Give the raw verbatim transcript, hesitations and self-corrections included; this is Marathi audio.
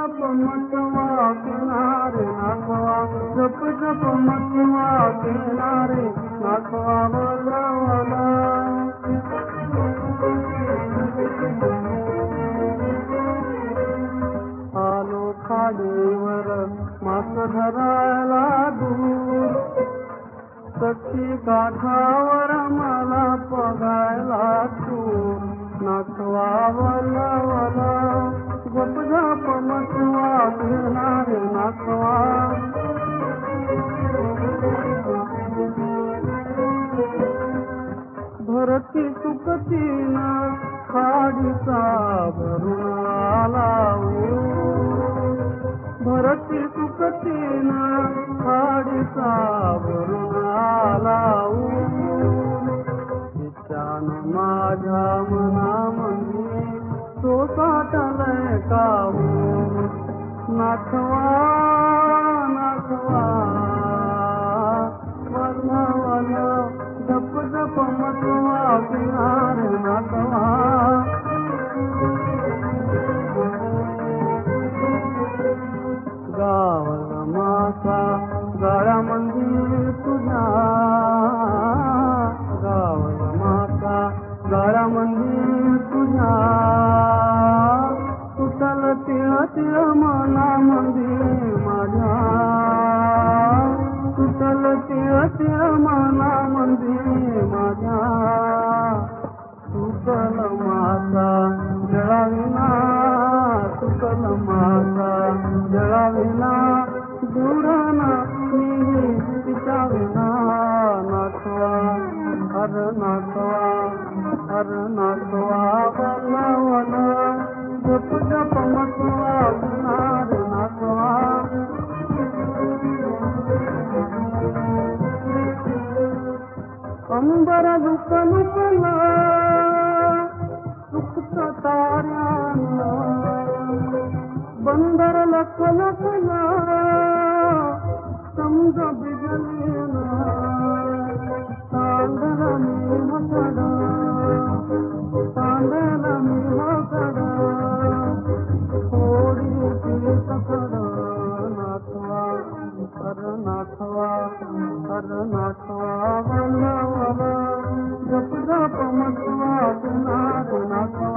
जप मटवा किनारे नाचवा, जप जप मटवा किनारे नाचवा वला वला. आलो खाडीवर मास धरायला दूर, सखी काठावर मला बघायला तूर. नाचवा वला वला, जप जप मटवा किनारे नाचवा. भरती सुकतीन खाडीचा भरून आला ऊर, भरती सुकतीन खाडीचा भरून आला ऊर. तिच्यान माझ्या मनामंदी तो साठलंय काहूर. नाचवा नाचवा वला वला, जप जप मटवा किनारे नाचवा. गावला मासा गळ्यामंदी तुझ्या, गावला मासा गळ्यामंदी तुझ्या. तुटल तिळ तिळ मनामंदी माझ्या, तुटल तिळ तिळ मनामंदी माझ्या. तुटल मासा जळाविना, तुटल मासा जळाविना, दूरना मी तिच्या विना. नाचवा हर नाचवा हर नाचवा वला वला, जप जप मटवा किनारे नाचवा. अंबर लुक लुकला सुक्त ताऱ्यांना, बंदर लख लखला समज बिजलीना. तांडला मी हसडा, तांडला मी हसडा, थोडी ती सखडा. नाचवा हर नाचवा हर नाचवा वला वला, जप जप मटवा किनारे नाचवा.